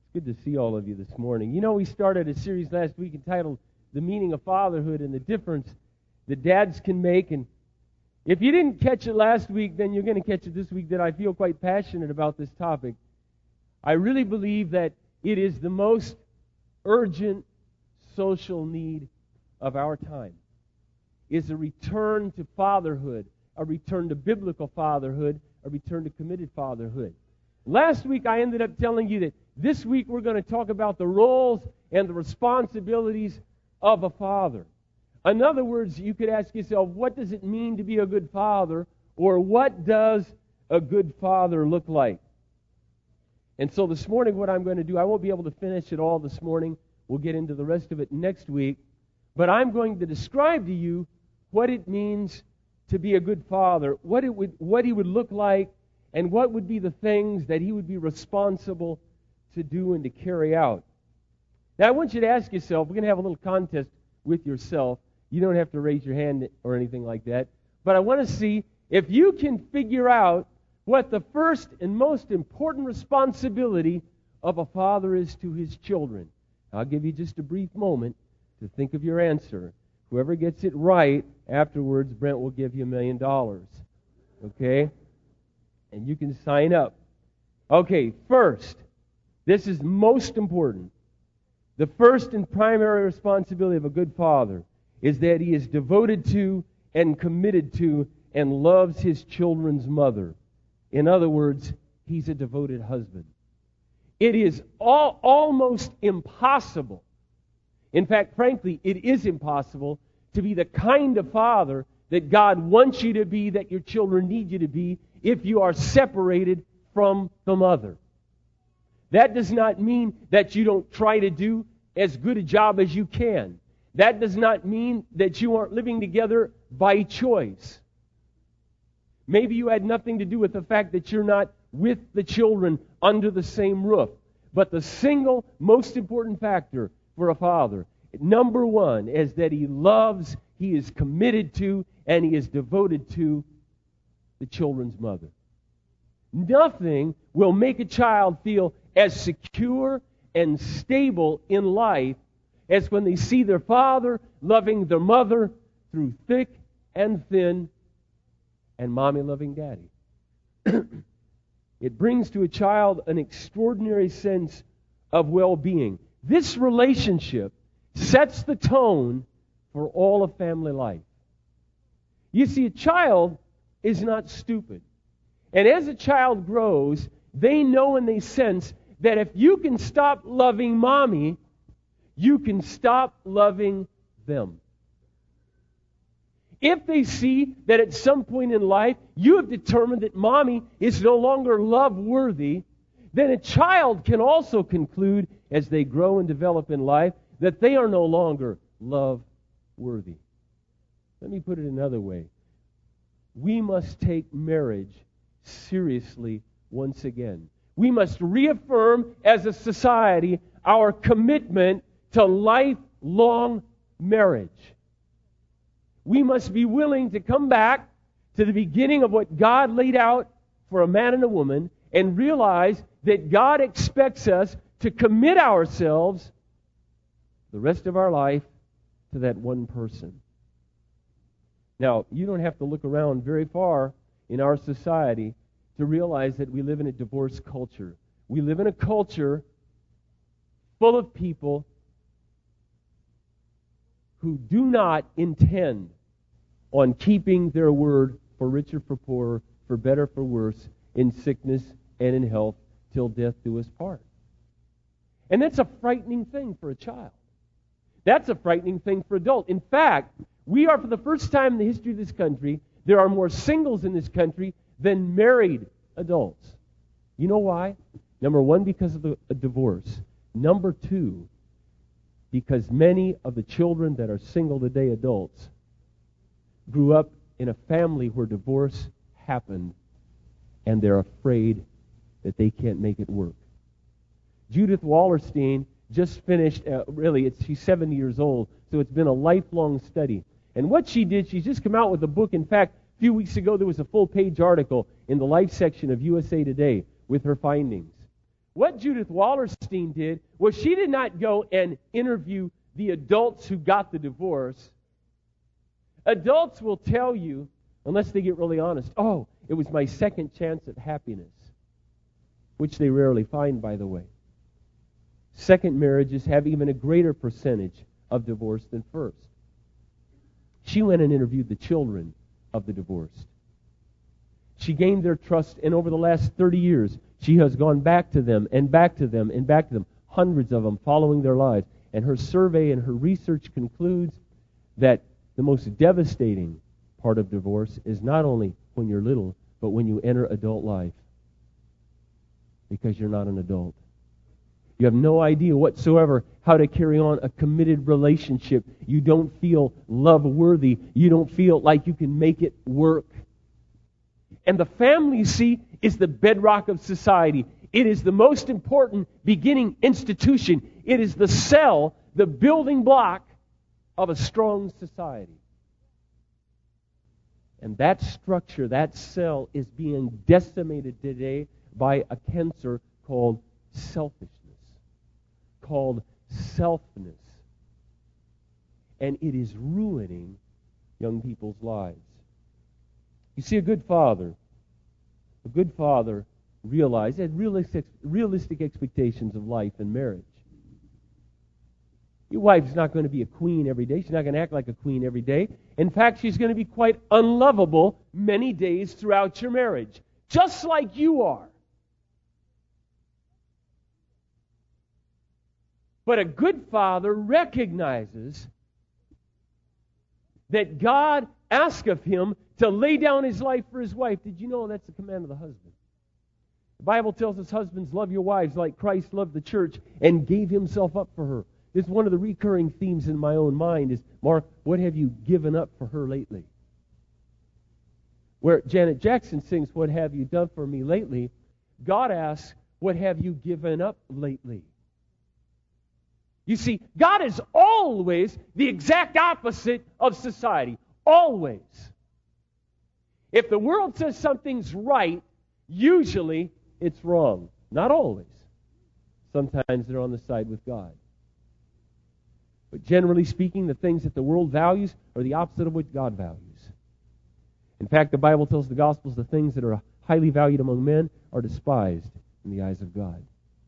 Good to see all of you this morning. You know, we started a series last week entitled The Meaning of Fatherhood and the difference that dads can make. And if you didn't catch it last week, then you're going to catch it this week, that I feel quite passionate about this topic. I really believe that it is the most urgent social need of our time, is a return to fatherhood, a return to biblical fatherhood, a return to committed fatherhood. Last week I ended up telling you that this week we're going to talk about the roles and the responsibilities of a father. In other words, you could ask yourself, what does it mean to be a good father? Or what does a good father look like? And so this morning what I'm going to do, I won't be able to finish it all this morning. We'll get into the rest of it next week. But I'm going to describe to you what it means to be a good father, what he would look like, and what would be the things that he would be responsible to do and to carry out. Now, I want you to ask yourself, we're going to have a little contest with yourself. You don't have to raise your hand or anything like that. But I want to see if you can figure out what the first and most important responsibility of a father is to his children. I'll give you just a brief moment to think of your answer. Whoever gets it right, afterwards, Brent will give you $1 million. Okay? And you can sign up. Okay, first, this is most important. The first and primary responsibility of a good father is that he is devoted to and committed to and loves his children's mother. In other words, he's a devoted husband. It is almost impossible. In fact, frankly, it is impossible to be the kind of father that God wants you to be, that your children need you to be, if you are separated from the mother. That does not mean that you don't try to do as good a job as you can. That does not mean that you aren't living together by choice. Maybe you had nothing to do with the fact that you're not with the children under the same roof. But the single most important factor for a father, number one, is that he loves, he is committed to, and he is devoted to the children's mother. Nothing will make a child feel as secure and stable in life as when they see their father loving their mother through thick and thin, and mommy loving daddy. It brings to a child an extraordinary sense of well-being. This relationship sets the tone for all of family life. You see, a child is not stupid. And as a child grows, they know and they sense that if you can stop loving mommy, you can stop loving them. If they see that at some point in life you have determined that mommy is no longer love-worthy, then a child can also conclude as they grow and develop in life that they are no longer love-worthy. Let me put it another way. We must take marriage seriously once again. We must reaffirm as a society our commitment to lifelong marriage. We must be willing to come back to the beginning of what God laid out for a man and a woman and realize that God expects us to commit ourselves the rest of our life to that one person. Now, you don't have to look around very far in our society to realize that we live in a divorce culture. We live in a culture full of people who do not intend on keeping their word, for richer, for poorer, for better, for worse, in sickness and in health, till death do us part. And that's a frightening thing for a child. That's a frightening thing for adults. In fact, we are, for the first time in the history of this country, there are more singles in this country than married adults. You know why? Number one, because of a divorce. Number two, because many of the children that are single today, adults, grew up in a family where divorce happened, and they're afraid that they can't make it work. Judith Wallerstein just finished, she's 70 years old, so it's been a lifelong study. And what she did, she's just come out with a book. In fact, a few weeks ago, there was a full-page article in the Life section of USA Today with her findings. What Judith Wallerstein did was she did not go and interview the adults who got the divorce. Adults will tell you, unless they get really honest, oh, it was my second chance at happiness, which they rarely find, by the way. Second marriages have even a greater percentage of divorce than first. She went and interviewed the children of the divorced. She gained their trust, and over the last 30 years, she has gone back to them and back to them and back to them, hundreds of them following their lives. And her survey and her research concludes that the most devastating part of divorce is not only when you're little, but when you enter adult life. Because you're not an adult. You have no idea whatsoever how to carry on a committed relationship. You don't feel love-worthy. You don't feel like you can make it work. And the family, see, is the bedrock of society. It is the most important beginning institution. It is the cell, the building block of a strong society. And that structure, that cell, is being decimated today by a cancer called selfishness, called selfness. And it is ruining young people's lives. You see, a good father realized, had realistic expectations of life and marriage. Your wife's not going to be a queen every day. She's not going to act like a queen every day. In fact, she's going to be quite unlovable many days throughout your marriage, just like you are. But a good father recognizes that God asked of him to lay down his life for his wife. Did you know that's the command of the husband? The Bible tells us, husbands, love your wives like Christ loved the church and gave himself up for her. This is one of the recurring themes in my own mind is, Mark, what have you given up for her lately? Where Janet Jackson sings, what have you done for me lately? God asks, what have you given up lately? You see, God is always the exact opposite of society. Always. If the world says something's right, usually it's wrong. Not always. Sometimes they're on the side with God. But generally speaking, the things that the world values are the opposite of what God values. In fact, the Bible tells the Gospels the things that are highly valued among men are despised in the eyes of God.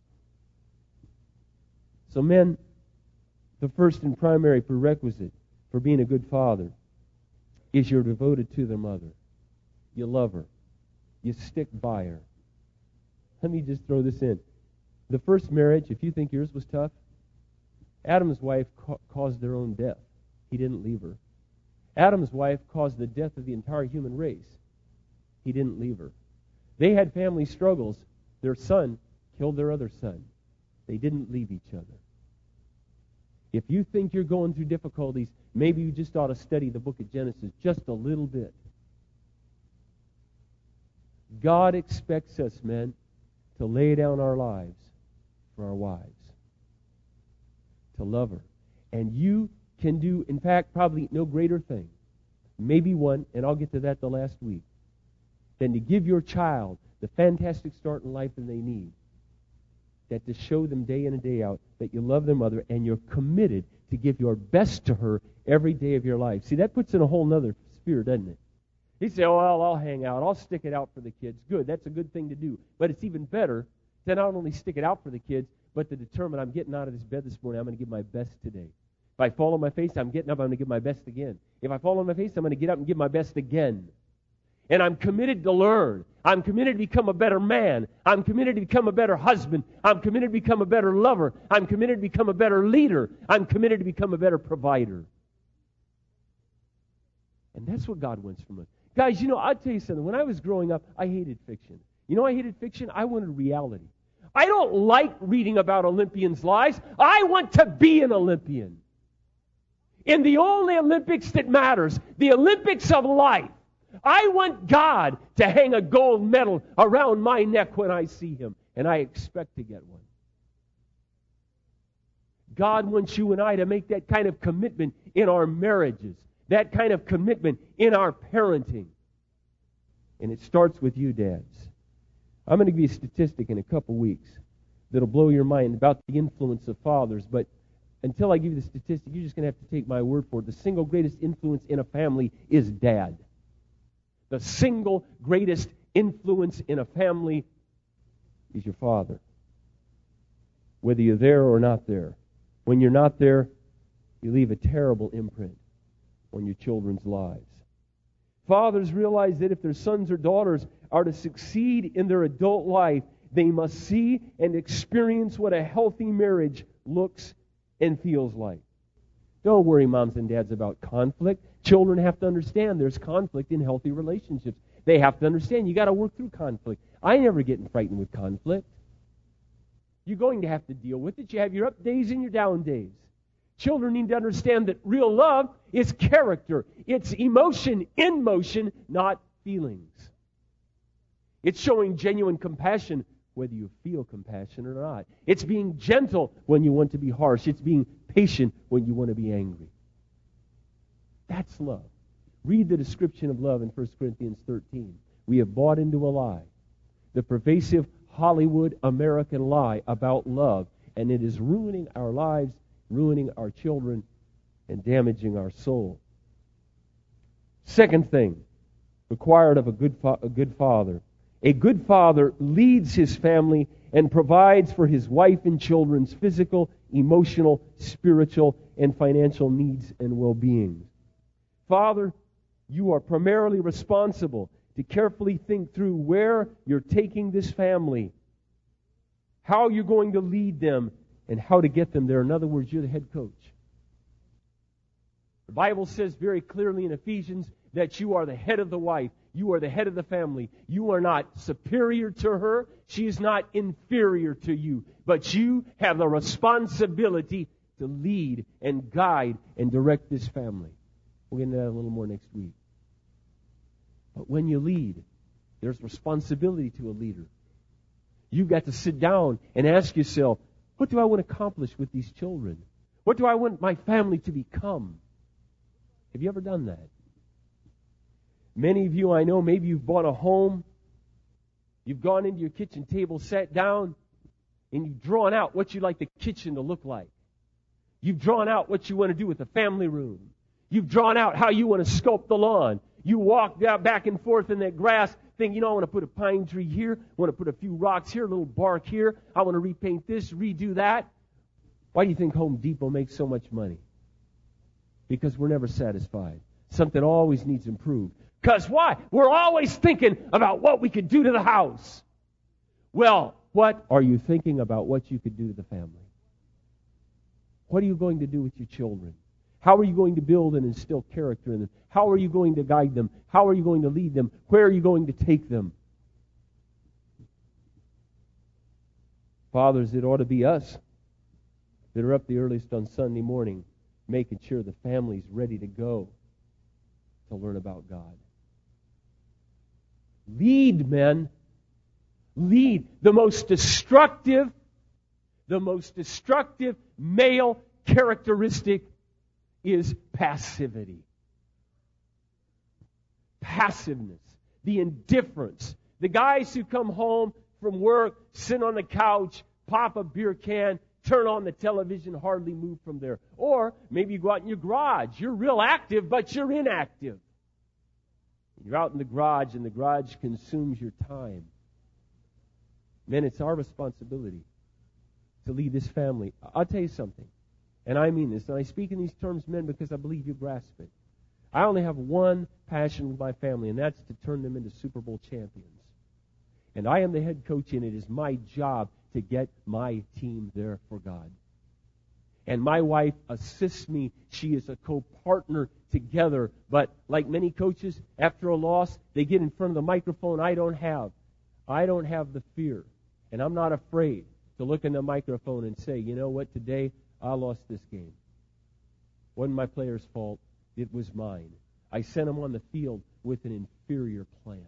So men, the first and primary prerequisite for being a good father is you're devoted to their mother. You love her. You stick by her. Let me just throw this in. The first marriage, if you think yours was tough, Adam's wife caused their own death. He didn't leave her. Adam's wife caused the death of the entire human race. He didn't leave her. They had family struggles. Their son killed their other son. They didn't leave each other. If you think you're going through difficulties, maybe you just ought to study the book of Genesis just a little bit. God expects us, men, to lay down our lives for our wives. To love her. And you can do, in fact, probably no greater thing, maybe one, and I'll get to that the last week, than to give your child the fantastic start in life that they need. That to show them day in and day out that you love their mother and you're committed to give your best to her every day of your life. See, that puts in a whole nother sphere, doesn't it? You say, oh, well, I'll hang out. I'll stick it out for the kids. Good, that's a good thing to do. But it's even better to not only stick it out for the kids, but to determine I'm getting out of this bed this morning, I'm going to give my best today. If I fall on my face, I'm getting up, I'm going to give my best again. If I fall on my face, I'm going to get up and give my best again. And I'm committed to learn. I'm committed to become a better man. I'm committed to become a better husband. I'm committed to become a better lover. I'm committed to become a better leader. I'm committed to become a better provider. And that's what God wants from us. Guys, you know, I'll tell you something. When I was growing up, I hated fiction. You know I hated fiction? I wanted reality. I don't like reading about Olympians' lives. I want to be an Olympian. In the only Olympics that matters, the Olympics of life, I want God to hang a gold medal around my neck when I see Him, and I expect to get one. God wants you and I to make that kind of commitment in our marriages, that kind of commitment in our parenting. And it starts with you, dads. I'm going to give you a statistic in a couple weeks. that'll blow your mind about the influence of fathers. But until I give you the statistic, you're just going to have to take my word for it. The single greatest influence in a family is dad. The single greatest influence in a family is your father. Whether you're there or not there. When you're not there, you leave a terrible imprint on your children's lives. Fathers realize that if their sons or daughters are to succeed in their adult life, they must see and experience what a healthy marriage looks and feels like. Don't worry, moms and dads, about conflict. Children have to understand there's conflict in healthy relationships. They have to understand you got to work through conflict. I never get frightened with conflict. You're going to have to deal with it. You have your up days and your down days. Children need to understand that real love is character. It's emotion in motion, not feelings. It's showing genuine compassion whether you feel compassion or not. It's being gentle when you want to be harsh. It's being patient when you want to be angry. That's love. Read the description of love in 1 Corinthians 13. We have bought into a lie, the pervasive Hollywood American lie about love, and it is ruining our lives, ruining our children, and damaging our soul. Second thing required of a good father. A good father leads his family and provides for his wife and children's physical, emotional, spiritual, and financial needs and well-being. Father, you are primarily responsible to carefully think through where you're taking this family, how you're going to lead them, and how to get them there. In other words, you're the head coach. The Bible says very clearly in Ephesians that you are the head of the wife. You are the head of the family. You are not superior to her. She is not inferior to you. But you have the responsibility to lead and guide and direct this family. We'll get into that a little more next week. But when you lead, there's responsibility to a leader. You've got to sit down and ask yourself, what do I want to accomplish with these children? What do I want my family to become? Have you ever done that? Many of you I know, maybe you've bought a home, you've gone into your kitchen table, sat down, and you've drawn out what you'd like the kitchen to look like. You've drawn out what you want to do with the family room. You've drawn out how you want to sculpt the lawn. You walk out back and forth in that grass, think, I want to put a pine tree here, I want to put a few rocks here, a little bark here, I want to repaint this, redo that. Why do you think Home Depot makes so much money? Because we're never satisfied. Something always needs improved. Because why? We're always thinking about what we could do to the house. Well, what are you thinking about what you could do to the family? What are you going to do with your children? How are you going to build and instill character in them? How are you going to guide them? How are you going to lead them? Where are you going to take them? Fathers, it ought to be us that are up the earliest on Sunday morning, making sure the family's ready to go to learn about God. Lead, men. Lead. The most destructive male characteristic is passivity. Passiveness. The indifference. The guys who come home from work, sit on the couch, pop a beer can, turn on the television, hardly move from there. Or maybe you go out in your garage. You're real active, but you're inactive. You're out in the garage, and the garage consumes your time. Men, it's our responsibility to lead this family. I'll tell you something, and I mean this, and I speak in these terms, men, because I believe you grasp it. I only have one passion with my family, and that's to turn them into Super Bowl champions. And I am the head coach, and it is my job to get my team there for God. And my wife assists me. She is a co-partner together. But like many coaches, after a loss, they get in front of the microphone. I don't have the fear. And I'm not afraid to look in the microphone and say, you know what, today I lost this game. Wasn't my player's fault. It was mine. I sent them on the field with an inferior plan.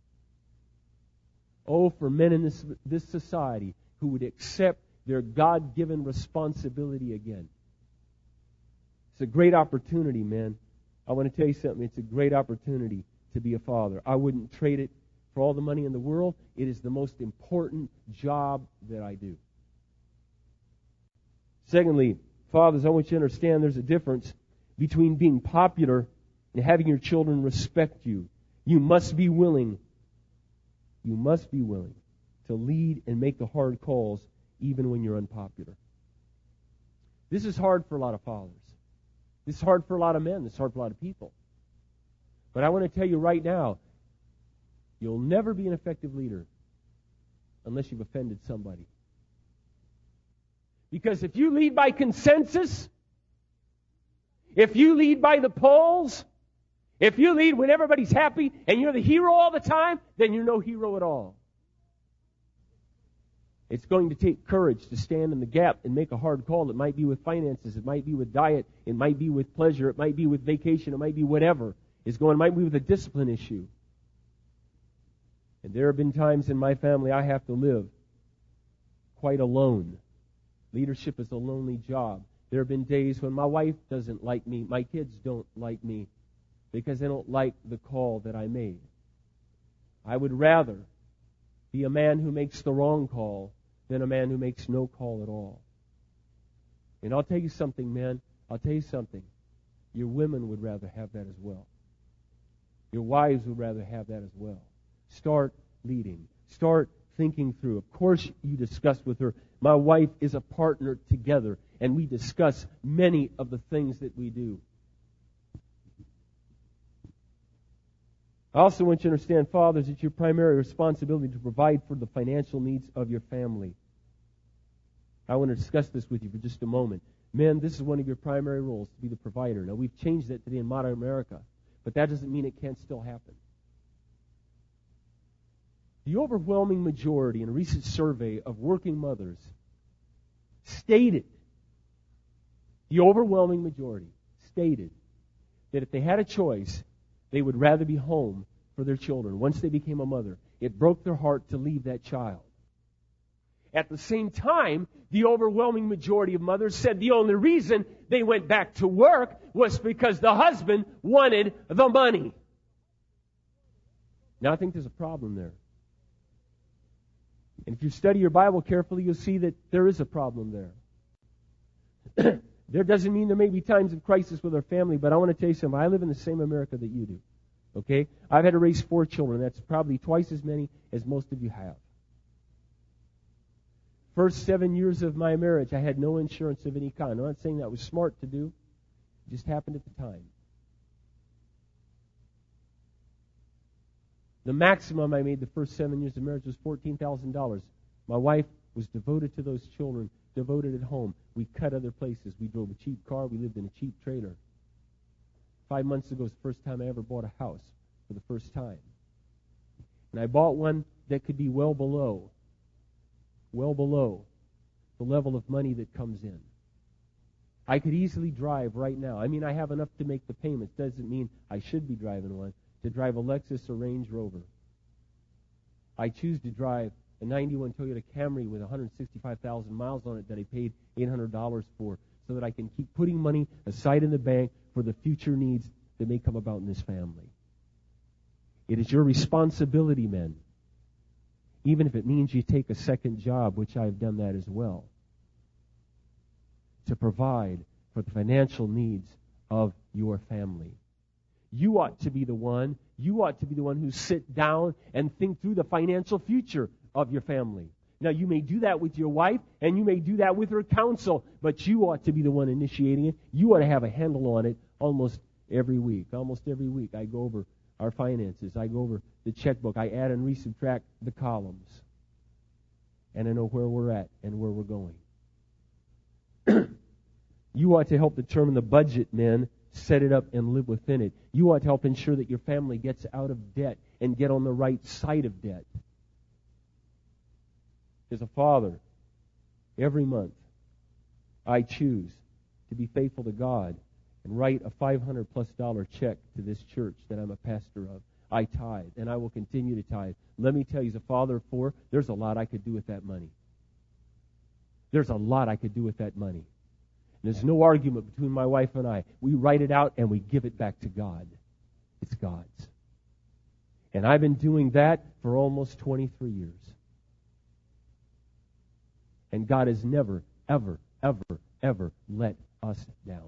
Oh, for men in this society who would accept their God-given responsibility again. It's a great opportunity, man. I want to tell you something. It's a great opportunity to be a father. I wouldn't trade it for all the money in the world. It is the most important job that I do. Secondly, fathers, I want you to understand there's a difference between being popular and having your children respect you. You must be willing to lead and make the hard calls even when you're unpopular. This is hard for a lot of fathers. This is hard for a lot of men. This is hard for a lot of people. But I want to tell you right now, you'll never be an effective leader unless you've offended somebody. Because if you lead by consensus, if you lead by the polls, if you lead when everybody's happy and you're the hero all the time, then you're no hero at all. It's going to take courage to stand in the gap and make a hard call. It might be with finances. It might be with diet. It might be with pleasure. It might be with vacation. It might be whatever is going. It might be with a discipline issue. And there have been times in my family I have to live quite alone. Leadership is a lonely job. There have been days when my wife doesn't like me. My kids don't like me because they don't like the call that I made. I would rather be a man who makes the wrong call than a man who makes no call at all. And I'll tell you something, men. I'll tell you something. Your women would rather have that as well. Your wives would rather have that as well. Start leading. Start thinking through. Of course, you discuss with her. My wife is a partner together, and we discuss many of the things that we do. I also want you to understand, fathers, it's your primary responsibility to provide for the financial needs of your family. I want to discuss this with you for just a moment. Men, this is one of your primary roles, to be the provider. Now, we've changed that today in modern America, but that doesn't mean it can't still happen. The overwhelming majority in a recent survey of working mothers stated, the overwhelming majority stated that if they had a choice, they would rather be home for their children. Once they became a mother, it broke their heart to leave that child. At the same time, the overwhelming majority of mothers said the only reason they went back to work was because the husband wanted the money. Now, I think there's a problem there. And if you study your Bible carefully, you'll see that there is a problem there. There doesn't mean there may be times of crisis with our family, but I want to tell you something. I live in the same America that you do. Okay? I've had to raise 4 children. That's probably twice as many as most of you have. First 7 years of my marriage, I had no insurance of any kind. I'm not saying that was smart to do. It just happened at the time. The maximum I made the first 7 years of marriage was $14,000. My wife was devoted to those children, devoted at home. We cut other places. We drove a cheap car. We lived in a cheap trailer. 5 months ago was the first time I ever bought a house for the first time. And I bought one that could be well below the level of money that comes in. I could easily drive right now. I mean, I have enough to make the payments. Doesn't mean I should be driving one. To drive a Lexus or Range Rover. I choose to drive a 91 Toyota Camry with 165,000 miles on it that I paid $800 for, so that I can keep putting money aside in the bank for the future needs that may come about in this family. It is your responsibility, men, even if it means you take a second job, which I've done that as well, to provide for the financial needs of your family. You ought to be the one who sit down and think through the financial future of your family. Now, you may do that with your wife, and you may do that with her counsel, but you ought to be the one initiating it. You ought to have a handle on it almost every week. Almost every week I go over our finances. I go over the checkbook. I add and resubtract the columns. And I know where we're at and where we're going. You ought to help determine the budget, men. Set it up and live within it. You ought to help ensure that your family gets out of debt and get on the right side of debt. As a father, every month, I choose to be faithful to God and write a $500+ check to this church that I'm a pastor of. I tithe, and I will continue to tithe. Let me tell you, as a father of 4, there's a lot I could do with that money. There's a lot I could do with that money. There's no argument between my wife and I. We write it out and we give it back to God. It's God's. And I've been doing that for almost 23 years. And God has never ever, ever, ever let us down.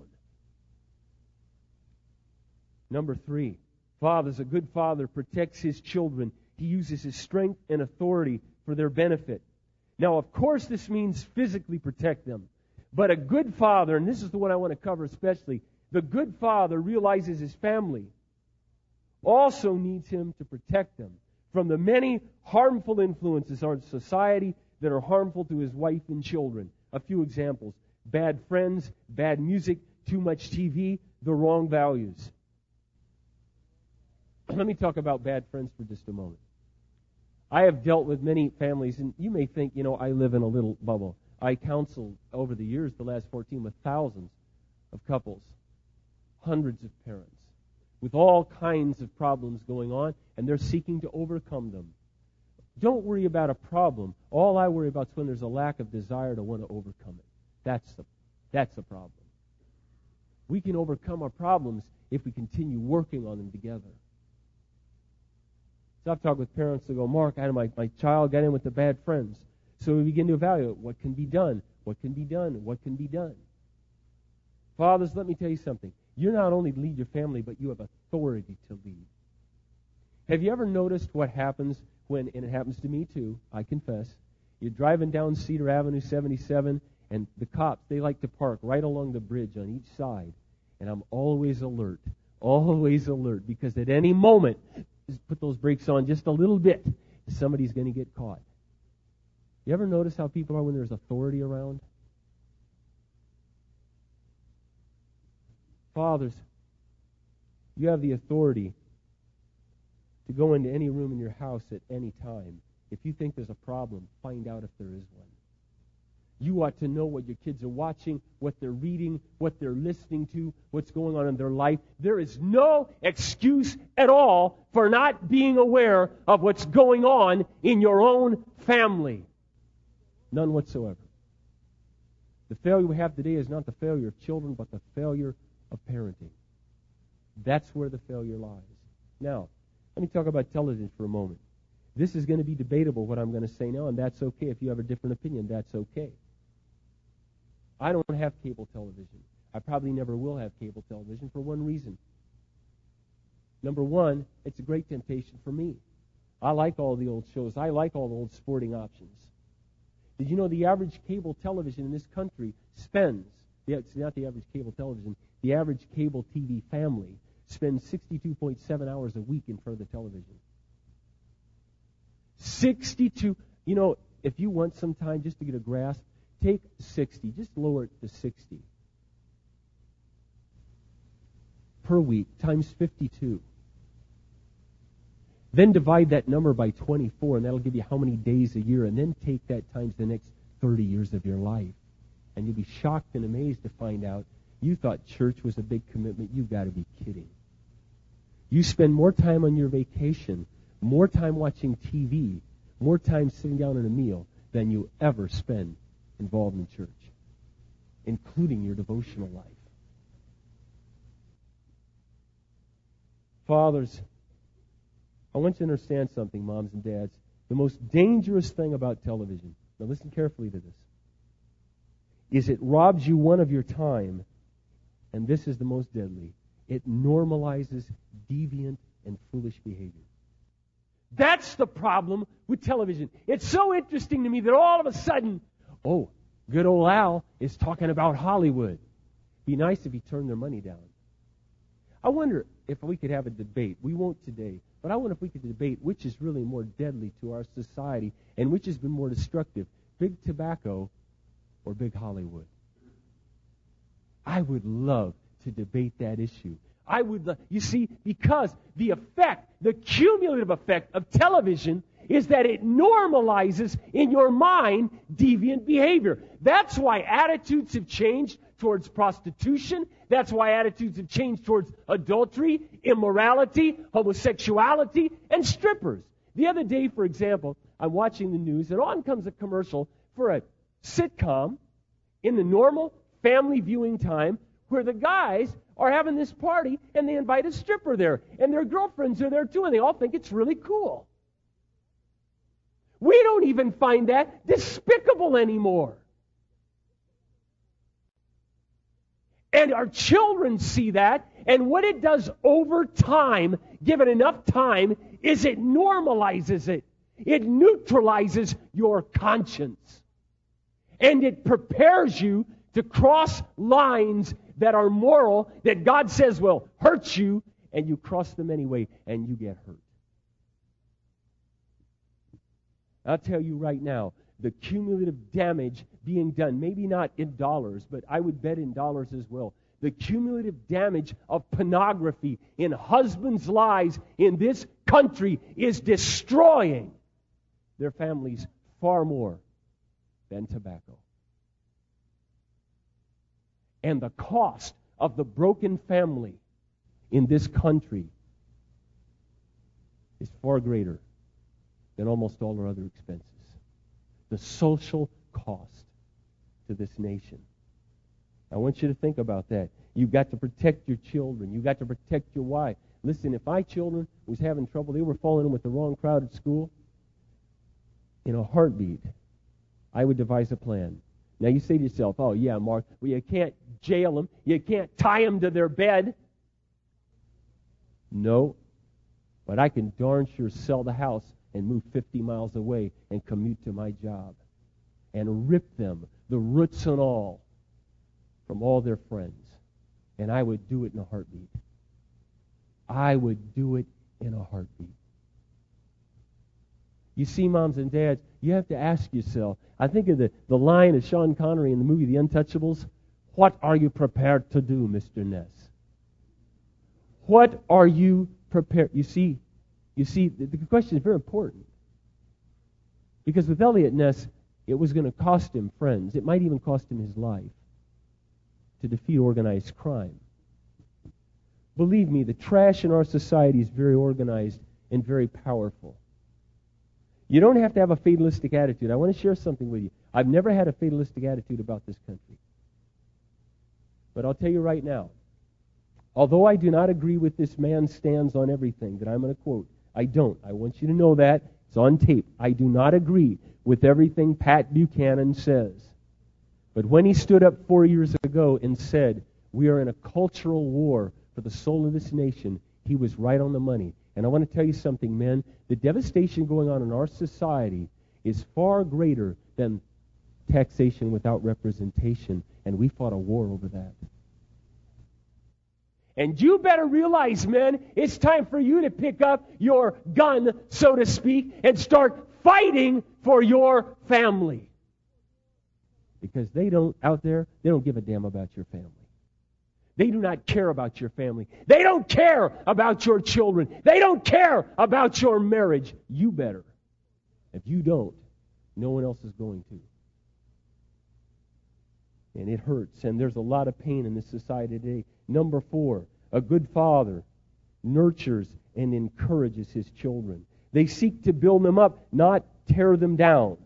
Number 3, a good father protects his children. He uses his strength and authority for their benefit. Now, of course, this means physically protect them. But a good father, and this is the one I want to cover especially, the good father realizes his family also needs him to protect them from the many harmful influences on society that are harmful to his wife and children. A few examples: bad friends, bad music, too much TV, the wrong values. Let me talk about bad friends for just a moment. I have dealt with many families, and you may think, I live in a little bubble. I counseled over the years, the last 14, with thousands of couples, hundreds of parents, with all kinds of problems going on, and they're seeking to overcome them. Don't worry about a problem. All I worry about is when there's a lack of desire to want to overcome it. That's the problem. We can overcome our problems if we continue working on them together. So I've talked with parents that go, Mark, my child got in with the bad friends. So we begin to evaluate what can be done, what can be done, what can be done. Fathers, let me tell you something. You not only lead your family, but you have authority to lead. Have you ever noticed what happens when, and it happens to me too, I confess, you're driving down Cedar Avenue 77, and the cops, they like to park right along the bridge on each side. And I'm always alert, because at any moment, just put those brakes on just a little bit, somebody's going to get caught. You ever notice how people are when there's authority around? Fathers, you have the authority to go into any room in your house at any time. If you think there's a problem, find out if there is one. You ought to know what your kids are watching, what they're reading, what they're listening to, what's going on in their life. There is no excuse at all for not being aware of what's going on in your own family. None whatsoever. The failure we have today is not the failure of children, but the failure of parenting. That's where the failure lies. Now, let me talk about television for a moment. This is going to be debatable, what I'm going to say now, and that's okay. If you have a different opinion, that's okay. I don't have cable television. I probably never will have cable television for one reason. Number one, it's a great temptation for me. I like all the old shows. I like all the old sporting options. Did you know the average cable television in this country spends, it's not the average cable television, the average cable TV family spends 62.7 hours a week in front of the television. 62. If you want some time just to get a grasp, take 60. Just lower it to 60 per week times 52. Then divide that number by 24, and that'll give you how many days a year, and then take that times the next 30 years of your life. And you'll be shocked and amazed to find out you thought church was a big commitment. You've got to be kidding. You spend more time on your vacation, more time watching TV, more time sitting down at a meal than you ever spend involved in church, including your devotional life. Fathers, I want you to understand something, moms and dads. The most dangerous thing about television, now listen carefully to this, is it robs you, one, of your time, and this is the most deadly. It normalizes deviant and foolish behavior. That's the problem with television. It's so interesting to me that all of a sudden, good old Al is talking about Hollywood. Be nice if he turned their money down. I wonder if we could have a debate. We won't today, but I wonder if we could debate which is really more deadly to our society and which has been more destructive, big tobacco or big Hollywood. I would love to debate that issue. I would, you see, because the cumulative effect of television is that it normalizes in your mind deviant behavior. That's why attitudes have changed towards prostitution. That's why attitudes have changed towards adultery, immorality, homosexuality, and strippers. The other day, for example, I'm watching the news, and on comes a commercial for a sitcom in the normal family viewing time where the guys are having this party and they invite a stripper there, and their girlfriends are there too, and they all think it's really cool. We don't even find that despicable anymore. And our children see that, and what it does over time, given enough time, is it normalizes it. It neutralizes your conscience. And it prepares you to cross lines that are moral, that God says will hurt you, and you cross them anyway, and you get hurt. I'll tell you right now, the cumulative damage being done, maybe not in dollars, but I would bet in dollars as well. The cumulative damage of pornography in husbands' lives in this country is destroying their families far more than tobacco. And the cost of the broken family in this country is far greater than almost all our other expenses. The social cost to this nation. I want you to think about that. You've got to protect your children. You've got to protect your wife. Listen, if my children was having trouble, they were falling in with the wrong crowd at school, in a heartbeat, I would devise a plan. Now you say to yourself, oh yeah, Mark, well you can't jail them. You can't tie them to their bed. No, but I can darn sure sell the house and move 50 miles away and commute to my job and rip them, the roots and all, from all their friends. And I would do it in a heartbeat. I would do it in a heartbeat. You see, moms and dads, you have to ask yourself, I think of the line of Sean Connery in the movie The Untouchables, what are you prepared to do, Mr. Ness? What are you prepared? You see, the question is very important. Because with Elliot Ness, it was going to cost him friends. It might even cost him his life to defeat organized crime. Believe me, the trash in our society is very organized and very powerful. You don't have to have a fatalistic attitude. I want to share something with you. I've never had a fatalistic attitude about this country. But I'll tell you right now, although I do not agree with this man's stance on everything that I'm going to quote, I don't. I want you to know that. It's on tape. I do not agree with everything Pat Buchanan says. But when he stood up 4 years ago and said, we are in a cultural war for the soul of this nation, he was right on the money. And I want to tell you something, men. The devastation going on in our society is far greater than taxation without representation. And we fought a war over that. And you better realize, men, it's time for you to pick up your gun, so to speak, and start fighting for your family. Because they don't give a damn about your family. They do not care about your family. They don't care about your children. They don't care about your marriage. You better. If you don't, no one else is going to. And it hurts, and there's a lot of pain in this society today. Number 4, a good father nurtures and encourages his children. They seek to build them up, not tear them down.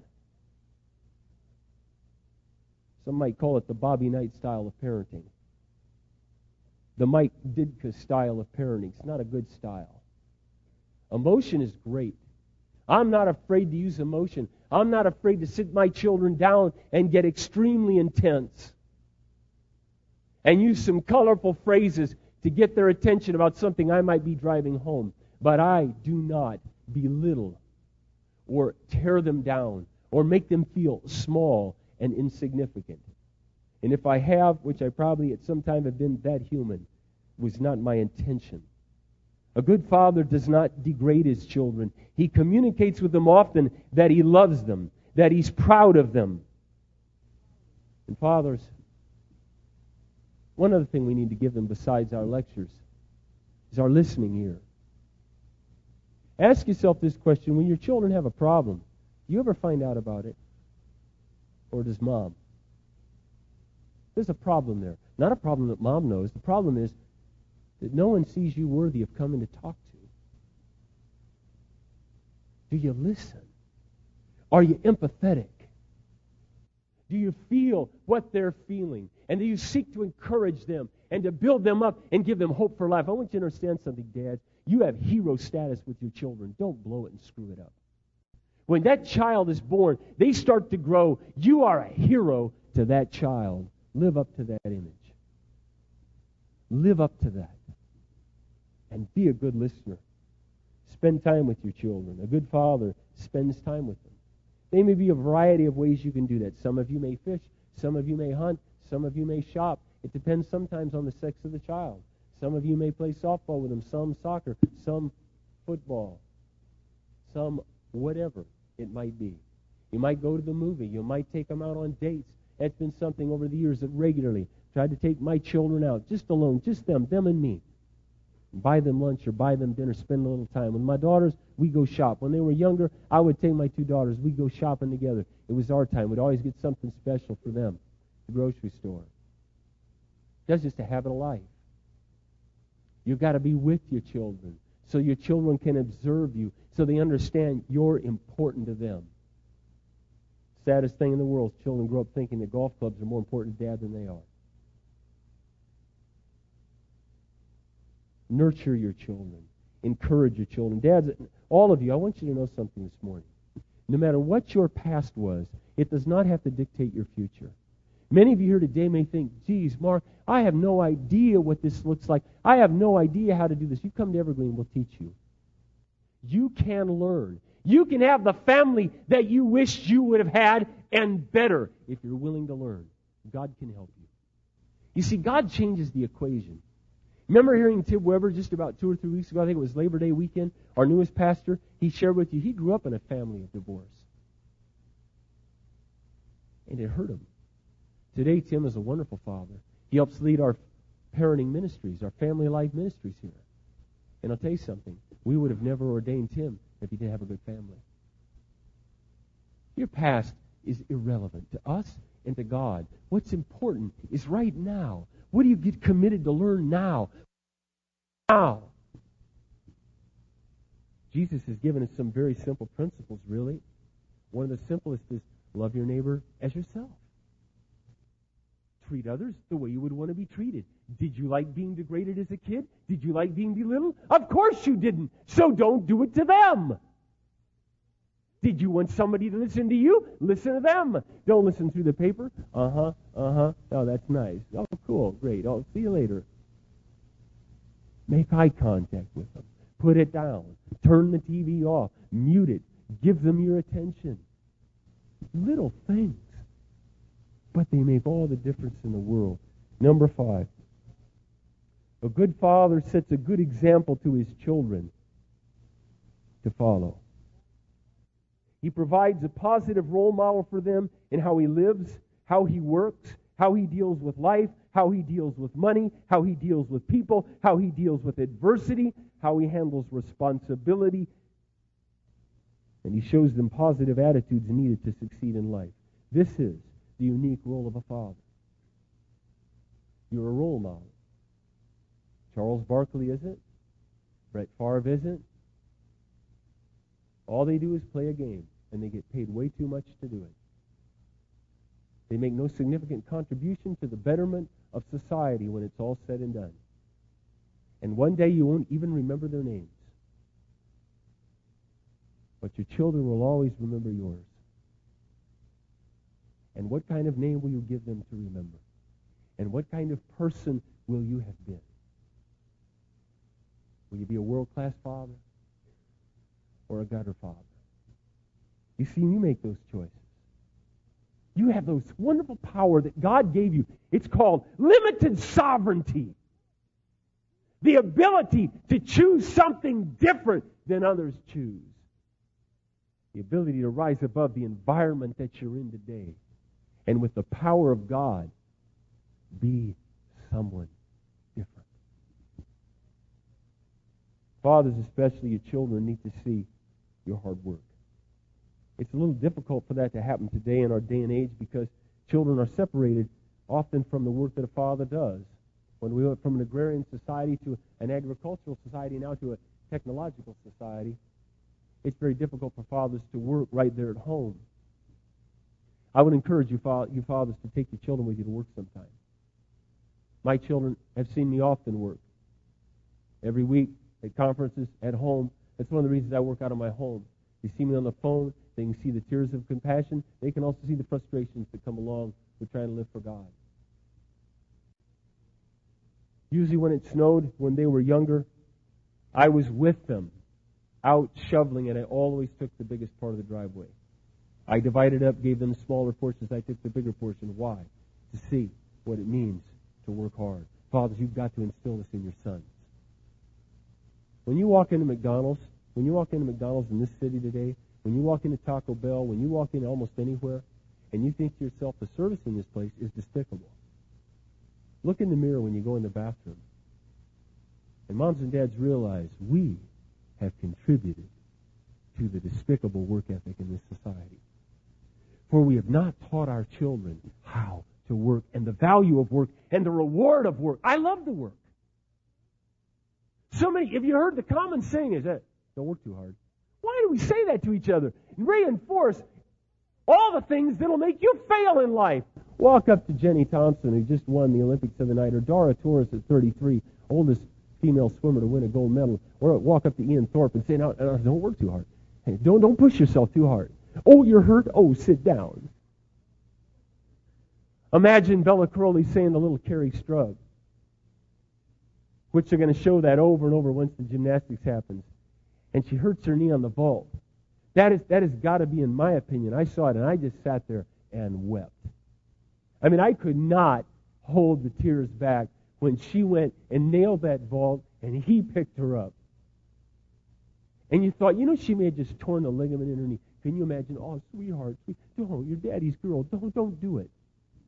Some might call it the Bobby Knight style of parenting. The Mike Ditka style of parenting. It's not a good style. Emotion is great. I'm not afraid to use emotion. I'm not afraid to sit my children down and get extremely intense and use some colorful phrases to get their attention about something I might be driving home. But I do not belittle or tear them down or make them feel small and insignificant. And if I have, which I probably at some time have been that human, was not my intention. A good father does not degrade his children. He communicates with them often that he loves them, that he's proud of them. And fathers, one other thing we need to give them besides our lectures is our listening ear. Ask yourself this question: when your children have a problem, do you ever find out about it? Or does mom? There's a problem there. Not a problem that mom knows. The problem is that no one sees you worthy of coming to talk to. Do you listen? Are you empathetic? Do you feel what they're feeling? And do you seek to encourage them and to build them up and give them hope for life? I want you to understand something, Dad. You have hero status with your children. Don't blow it and screw it up. When that child is born, they start to grow. You are a hero to that child. Live up to that image. Live up to that. And be a good listener. Spend time with your children. A good father spends time with them. There may be a variety of ways you can do that. Some of you may fish. Some of you may hunt. Some of you may shop. It depends sometimes on the sex of the child. Some of you may play softball with them. Some soccer. Some football. Some whatever it might be. You might go to the movie. You might take them out on dates. That's been something over the years that regularly tried to take my children out, just alone, just them and me. Buy them lunch or buy them dinner, spend a little time. With my daughters, we go shop. When they were younger, I would take my two daughters. We'd go shopping together. It was our time. We'd always get something special for them at the grocery store. That's just a habit of life. You've got to be with your children so your children can observe you, so they understand you're important to them. Saddest thing in the world is children grow up thinking that golf clubs are more important to Dad than they are. Nurture your children. Encourage your children. Dads, all of you, I want you to know something this morning. No matter what your past was, it does not have to dictate your future. Many of you here today may think, geez, Mark, I have no idea what this looks like. I have no idea how to do this. You come to Evergreen, we'll teach you. You can learn. You can have the family that you wished you would have had and better if you're willing to learn. God can help you. You see, God changes the equation. Remember hearing Tim Weber just about 2 or 3 weeks ago, I think it was Labor Day weekend, our newest pastor, he shared with you, he grew up in a family of divorce. And it hurt him. Today, Tim is a wonderful father. He helps lead our parenting ministries, our family life ministries here. And I'll tell you something, we would have never ordained Tim if he didn't have a good family. Your past is irrelevant to us and to God. What's important is right now. What do you get committed to learn now? Now. Jesus has given us some very simple principles, really. One of the simplest is love your neighbor as yourself. Treat others the way you would want to be treated. Did you like being degraded as a kid? Did you like being belittled? Of course you didn't. So don't do it to them. Did you want somebody to listen to you? Listen to them. Don't listen through the paper. Oh, that's nice. Oh, cool. Great. Oh, see you later. Make eye contact with them. Put it down. Turn the TV off. Mute it. Give them your attention. Little things. But they make all the difference in the world. Number 5. A good father sets a good example to his children to follow. He provides a positive role model for them in how he lives, how he works, how he deals with life, how he deals with money, how he deals with people, how he deals with adversity, how he handles responsibility. And he shows them positive attitudes needed to succeed in life. This is the unique role of a father. You're a role model. Charles Barkley isn't. Brett Favre isn't. All they do is play a game, and they get paid way too much to do it. They make no significant contribution to the betterment of society when it's all said and done. And one day you won't even remember their names. But your children will always remember yours. And what kind of name will you give them to remember? And what kind of person will you have been? Will you be a world-class father or a gutter father? You see, you make those choices. You have those wonderful power that God gave you. It's called limited sovereignty. The ability to choose something different than others choose. The ability to rise above the environment that you're in today. And with the power of God, be someone different. Fathers, especially your children, need to see your hard work. It's a little difficult for that to happen today in our day and age because children are separated often from the work that a father does. When we went from an agrarian society to an agricultural society, now to a technological society, it's very difficult for fathers to work right there at home. I would encourage you fathers to take your children with you to work sometime. My children have seen me often work. Every week, at conferences, at home. That's one of the reasons I work out of my home. They see me on the phone. They can see the tears of compassion. They can also see the frustrations that come along with trying to live for God. Usually when it snowed, when they were younger, I was with them out shoveling, and I always took the biggest part of the driveway. I divided up, gave them smaller portions. I took the bigger portion. Why? To see what it means to work hard. Fathers, you've got to instill this in your sons. When you walk into McDonald's in this city today, when you walk into Taco Bell, when you walk into almost anywhere, and you think to yourself, the service in this place is despicable. Look in the mirror when you go in the bathroom. And moms and dads realize we have contributed to the despicable work ethic in this society. For we have not taught our children how to work and the value of work and the reward of work. I love the work. So many, if you heard the common saying is that, don't work too hard. Why do we say that to each other? Reinforce all the things that'll make you fail in life. Walk up to Jenny Thompson, who just won the Olympics of the night, or Dara Torres at 33, oldest female swimmer to win a gold medal. Or walk up to Ian Thorpe and say, no, don't work too hard. Hey, don't push yourself too hard. Oh, you're hurt? Oh, sit down. Imagine Bella Crowley saying to little Carrie Strug, which they're going to show that over and over once the gymnastics happens. And she hurts her knee on the vault. That has got to be, in my opinion, I saw it and I just sat there and wept. I mean, I could not hold the tears back when she went and nailed that vault and he picked her up. And you thought, she may have just torn the ligament in her knee. Can you imagine? Oh, sweetheart, don't, you're daddy's girl. Don't do it.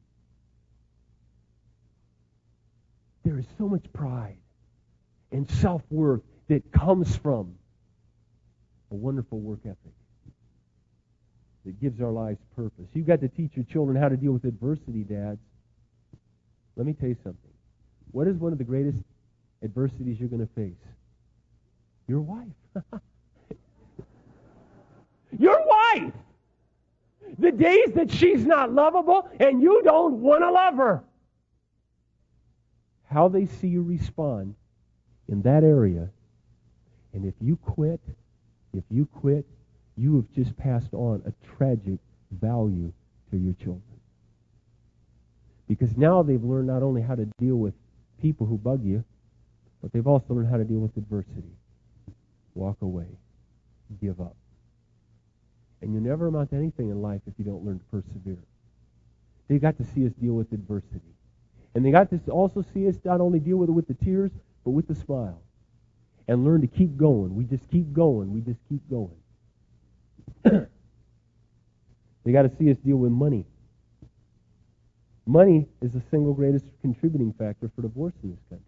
There is so much pride and self-worth that comes from a wonderful work ethic that gives our lives purpose. You've got to teach your children how to deal with adversity, dads. Let me tell you something. What is one of the greatest adversities you're going to face? Your wife. Your wife! The days that she's not lovable and you don't want to love her. How they see you respond in that area. And if you quit, you have just passed on a tragic value to your children. Because now they've learned not only how to deal with people who bug you, but they've also learned how to deal with adversity. Walk away. Give up. And you never amount to anything in life if you don't learn to persevere. They got to see us deal with adversity. And they got to also see us not only deal with it with the tears, but with the smile. And learn to keep going. We just keep going. We just keep going. They got to see us deal with money. Money is the single greatest contributing factor for divorce in this country.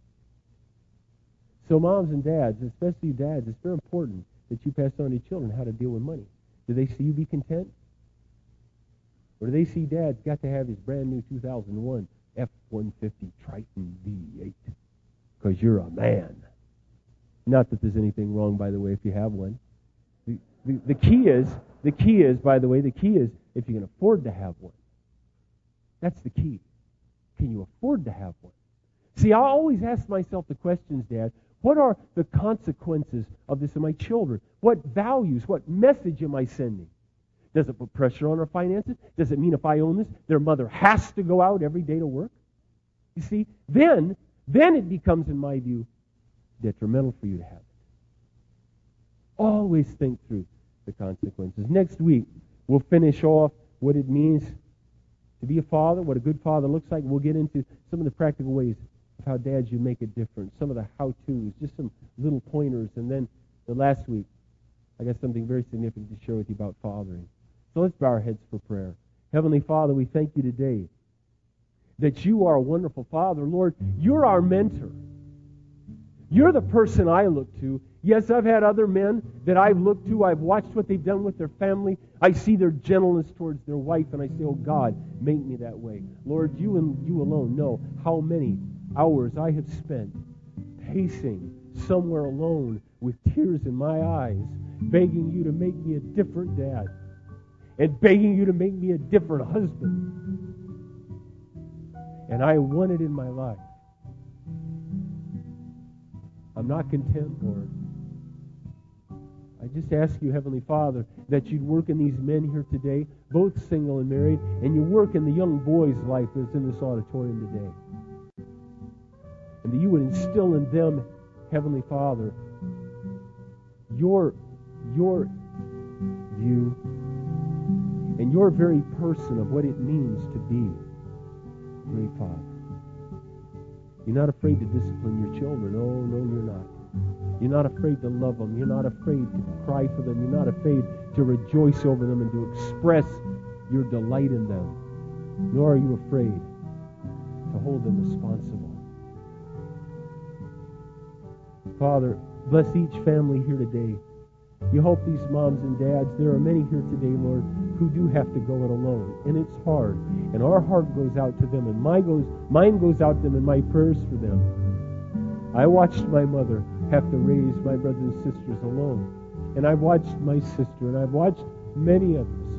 So moms and dads, especially dads, it's very important that you pass on to your children how to deal with money. Do they see you be content? Or do they see dad's got to have his brand new 2001 F-150 Triton V8 because you're a man? Not that there's anything wrong, by the way, if you have one. The key is, by the way, if you can afford to have one. That's the key. Can you afford to have one? See, I always ask myself the questions, Dad. What are the consequences of this in my children? What values, what message am I sending? Does it put pressure on our finances? Does it mean if I own this, their mother has to go out every day to work? You see, then it becomes, in my view, detrimental for you to have it. Always think through the consequences. Next week, we'll finish off what it means to be a father, what a good father looks like. We'll get into some of the practical ways of how dads you make a difference, some of the how-tos, just some little pointers. And then the last week, I got something very significant to share with you about fathering. So let's bow our heads for prayer. Heavenly Father, we thank you today that you are a wonderful Father. Lord, you're our mentor. You're the person I look to. Yes, I've had other men that I've looked to. I've watched what they've done with their family. I see their gentleness towards their wife, and I say, oh God, make me that way. Lord, you and you alone know how many hours I have spent pacing somewhere alone with tears in my eyes, begging you to make me a different dad and begging you to make me a different husband. And I want it in my life. I'm not content, Lord. I just ask you, Heavenly Father, that you'd work in these men here today, both single and married, and you work in the young boy's life that's in this auditorium today. and that you would instill in them, Heavenly Father, your view and your very person of what it means to be a great Father. You're not afraid to discipline your children. Oh, no, you're not. You're not afraid to love them. You're not afraid to cry for them. You're not afraid to rejoice over them and to express your delight in them. Nor are you afraid to hold them responsible. Father, bless each family here today. You help these moms and dads. There are many here today, Lord, who do have to go it alone. And it's hard. And our heart goes out to them. And mine goes out to them and my prayers for them. I watched my mother have to raise my brothers and sisters alone. And I've watched my sister. And I've watched many others.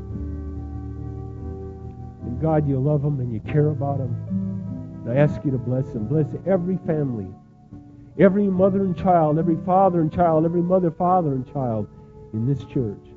And God, you love them and you care about them. And I ask you to bless them. Bless every family. Every mother and child, every father and child, every mother, father, and child in this church.